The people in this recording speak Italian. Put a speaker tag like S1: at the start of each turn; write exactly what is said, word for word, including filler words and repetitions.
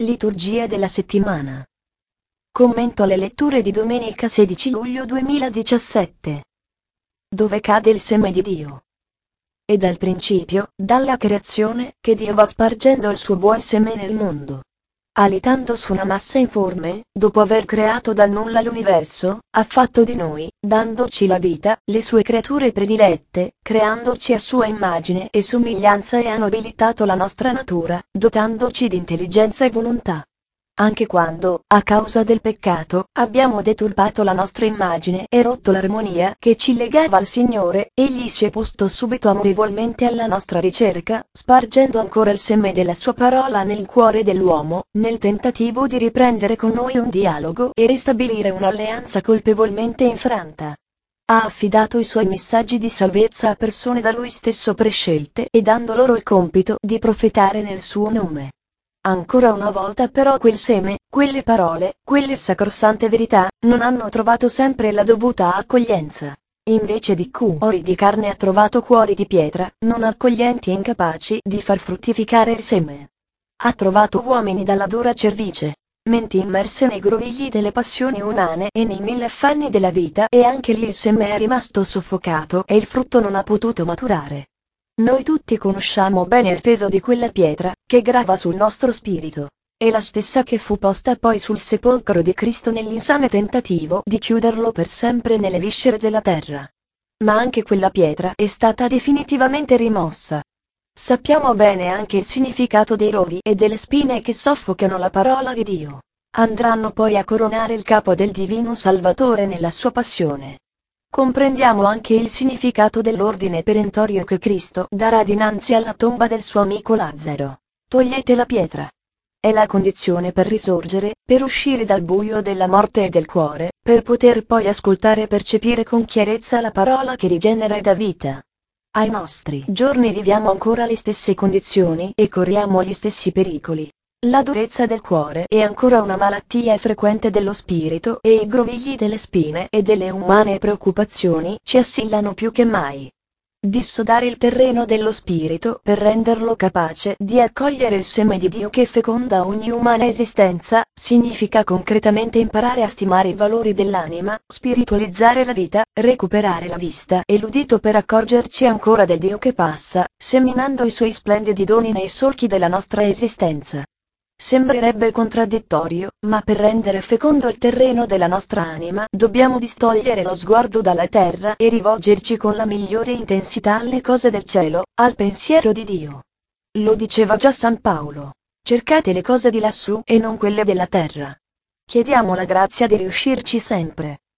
S1: Liturgia della settimana. Commento alle letture di domenica sedici luglio duemiladiciassette. Dove cade il seme di Dio. E dal principio, dalla creazione, che Dio va spargendo il suo buon seme nel mondo. Alitando su una massa informe, dopo aver creato dal nulla l'universo, ha fatto di noi, dandoci la vita, le sue creature predilette, creandoci a sua immagine e somiglianza e ha nobilitato la nostra natura, dotandoci di intelligenza e volontà. Anche quando, a causa del peccato, abbiamo deturpato la nostra immagine e rotto l'armonia che ci legava al Signore, Egli si è posto subito amorevolmente alla nostra ricerca, spargendo ancora il seme della sua parola nel cuore dell'uomo, nel tentativo di riprendere con noi un dialogo e ristabilire un'alleanza colpevolmente infranta. Ha affidato i suoi messaggi di salvezza a persone da lui stesso prescelte e dando loro il compito di profetare nel suo nome. Ancora una volta però quel seme, quelle parole, quelle sacrosante verità, non hanno trovato sempre la dovuta accoglienza. Invece di cuori di carne ha trovato cuori di pietra, non accoglienti e incapaci di far fruttificare il seme. Ha trovato uomini dalla dura cervice, menti immerse nei grovigli delle passioni umane e nei mille affanni della vita, e anche lì il seme è rimasto soffocato e il frutto non ha potuto maturare. Noi tutti conosciamo bene il peso di quella pietra, che grava sul nostro spirito. È la stessa che fu posta poi sul sepolcro di Cristo nell'insano tentativo di chiuderlo per sempre nelle viscere della terra. Ma anche quella pietra è stata definitivamente rimossa. Sappiamo bene anche il significato dei rovi e delle spine che soffocano la parola di Dio. Andranno poi a coronare il capo del Divino Salvatore nella sua passione. Comprendiamo anche il significato dell'ordine perentorio che Cristo darà dinanzi alla tomba del suo amico Lazzaro. Togliete la pietra. È la condizione per risorgere, per uscire dal buio della morte e del cuore, per poter poi ascoltare e percepire con chiarezza la parola che rigenera e dà vita. Ai nostri giorni viviamo ancora le stesse condizioni e corriamo gli stessi pericoli. La durezza del cuore è ancora una malattia frequente dello spirito e i grovigli delle spine e delle umane preoccupazioni ci assillano più che mai. Dissodare il terreno dello spirito per renderlo capace di accogliere il seme di Dio che feconda ogni umana esistenza, significa concretamente imparare a stimare i valori dell'anima, spiritualizzare la vita, recuperare la vista e l'udito per accorgerci ancora del Dio che passa, seminando i suoi splendidi doni nei solchi della nostra esistenza. Sembrerebbe contraddittorio, ma per rendere fecondo il terreno della nostra anima dobbiamo distogliere lo sguardo dalla terra e rivolgerci con la migliore intensità alle cose del cielo, al pensiero di Dio. Lo diceva già San Paolo. Cercate le cose di lassù e non quelle della terra. Chiediamo la grazia di riuscirci sempre.